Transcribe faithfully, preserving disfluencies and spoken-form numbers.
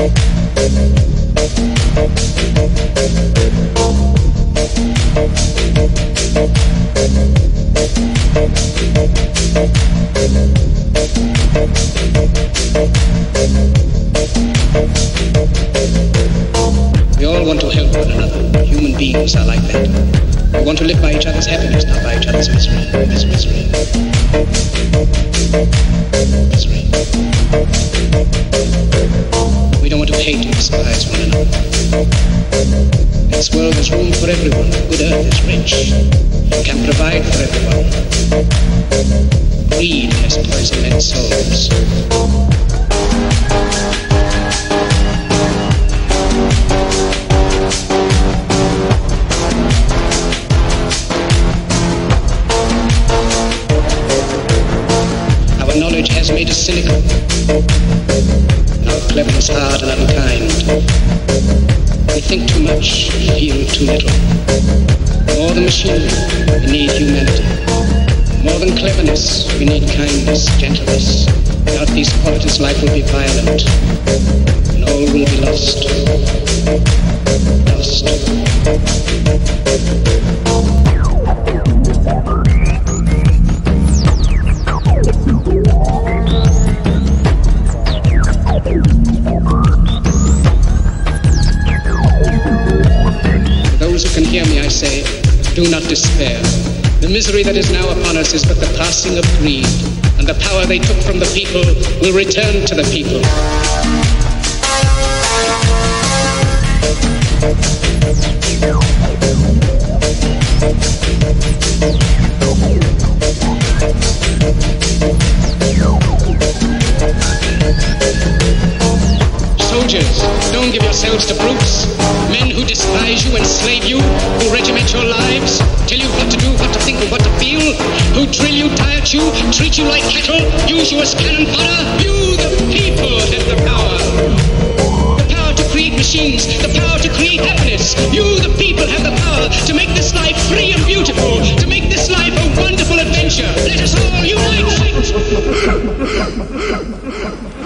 We all want to help one another. Human beings are like that. We want to live by each other's happiness, not by each other's misery. Misery. Misery. We don't want to hate and despise one another. In this world there's room for everyone. The good earth is rich. It can provide for everyone. Greed has poisoned men's souls. Our knowledge has made us cynical. Our cleverness hard and unkind. We think too much, feel too little. More than machinery, we need humanity. More than cleverness, we need kindness, gentleness. Without these qualities, life will be violent, and all will be lost. Lost. To those who can hear me, I say, do not despair. The misery that is now upon us is but the passing of greed, and the power they took from the people will return to the people. Soldiers, don't give yourselves to brutes, men who despise you, enslave you, who regiment your lives, tell you what to do, what to think, and what to feel, who drill you, diet you, treat you like cattle, use you as cannon fodder. You, the people, have the power. The power to create machines, the power to create happiness. You, the people, have the power to make this life free and beautiful, to make this life a wonderful adventure. Let us all unite!